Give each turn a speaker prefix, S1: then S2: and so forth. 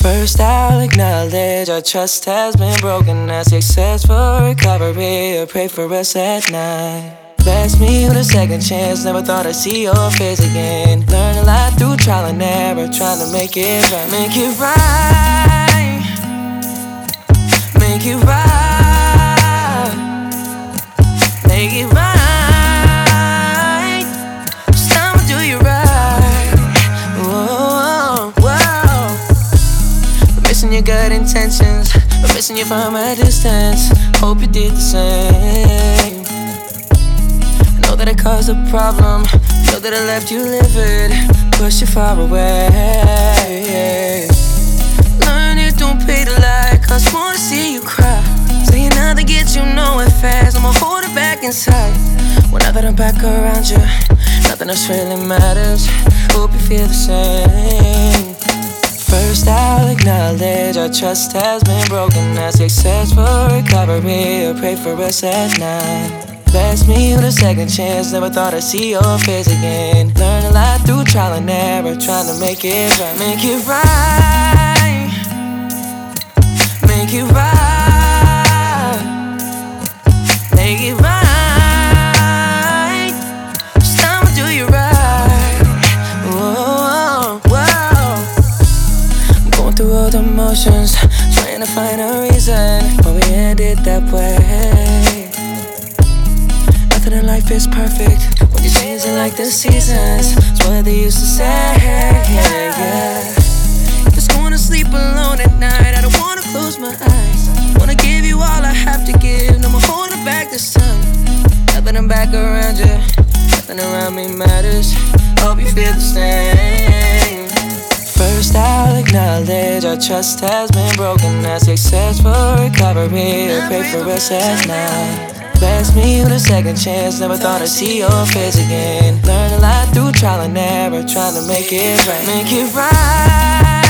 S1: First, I'll acknowledge our trust has been broken. I successful recovery, I pray for us at night. Bless me with a second chance, never thought I'd see your face again. Learn a lot through trial and error, trying to make it right. Make it right. Make it right. Make it right. It's time to do you right. Whoa, whoa. But missing your good intentions, but missing you from a distance. Hope you did the same. Know that I caused a problem, know that I left you livid, pushed you far away. Learn it, don't pay to lie, cause wanna see you cry. Saying nothing gets you nowhere fast, I'ma hold it back inside. Well, now that I'm back around you, nothing else really matters. Hope you feel the same. First, I'll acknowledge our trust has been broken. I successful recovery, I pray for us at night. Bless me with a second chance, never thought I'd see your face again. Learn a lot through trial and error, trying to make it right. Make it right. Make it right. Make it right. It's time to do you right. Whoa, whoa. I'm going through all the motions, trying to find a reason why we ended that way. Nothing in life is perfect when you're changing like the seasons. It's what they used to say, yeah. Just wanna sleep alone at night, I don't wanna close my eyes. Wanna give you all I have to give, no more holding back this time. Now that I'm back around you, nothing around me matters. Hope you feel the same. First, I'll acknowledge our trust has been broken. I successful recovery, I pray for us at night. Bless me with a second chance, never thought I'd see your face again. Learn a lot through trial and error, trying to make it right. Make it right.